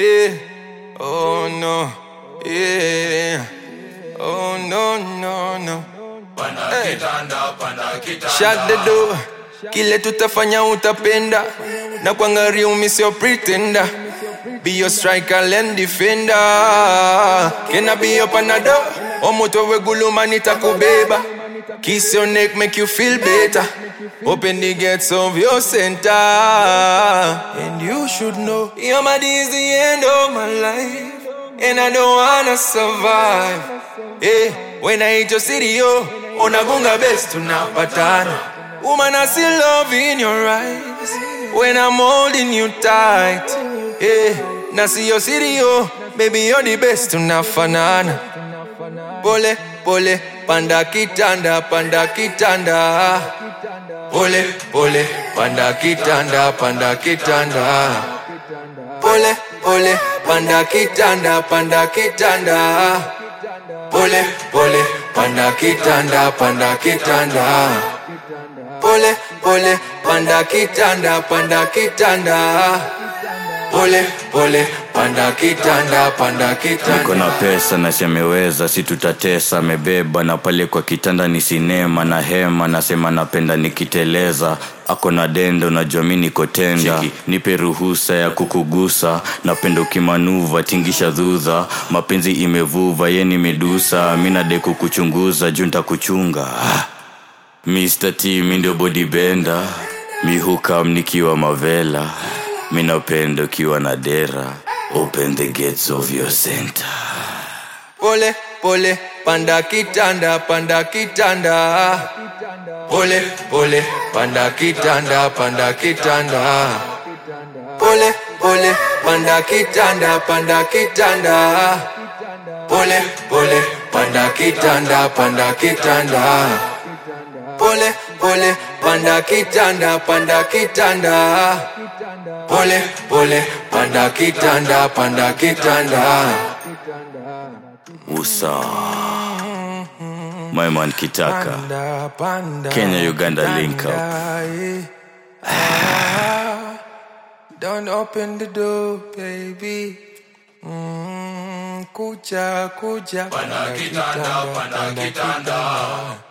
Yeah. Oh no. Yeah. Oh no, no, no. Hey. Shut the door. Kile tutafanya utapenda. Na kuangaria umisio pretender. Be your striker and defender. Can I be your panado? Omoto we guluma nitakubeba. Kiss your neck make you feel better. Open the gates of your center. And you should know your body is the end of my life. And I don't wanna survive. Hey, when I hit your city, yo, unagunga best tunapatana. Woman, I see love in your eyes when I'm holding you tight. Hey, na see your city, yo, baby, you're the best tunafanana. Pole, pole, panda kitanda, panda kitanda. Pole, pole, panda kitanda, panda kitanda. Pole, pole, panda kitanda, panda kitanda. Pole, pole, panda kitanda, panda kitanda. Pole, pole, panda kitanda, panda kitanda. Pole, pole, panda kitanda, panda kitanda. Niko na pesa na semeweza si tutatesa. Mebeba na pale kwa kitanda ni sinema na hema. Nasema napenda nikiteleza. Ako na dendo najua mimi niko tenda. Nipe ruhusa ya kukugusa. Napenda ukimanuva tingisha dhudha. Mapenzi imevuva yeni medusa. Mina de kukuchunguza junta kuchunga. Mr. T mi ndio body bender. Mi hukam nikiwa mavela. Mina pendo kiwa na dera. Open the gates of your center. Pole, pole, panda kitanda, panda kitanda. Pole, pole, panda kitanda, panda kitanda. Pole, pole, panda kitanda, panda kitanda. Pole, pole, panda kitanda, panda kitanda. Pole, pole, panda kitanda, panda kitanda. Pole, pole, panda kitanda, panda kitanda. Usa my man Kitaka Kenya Uganda link up. Don't open the door, baby. Kuja, kuja, Panda kitanda, panda kitanda.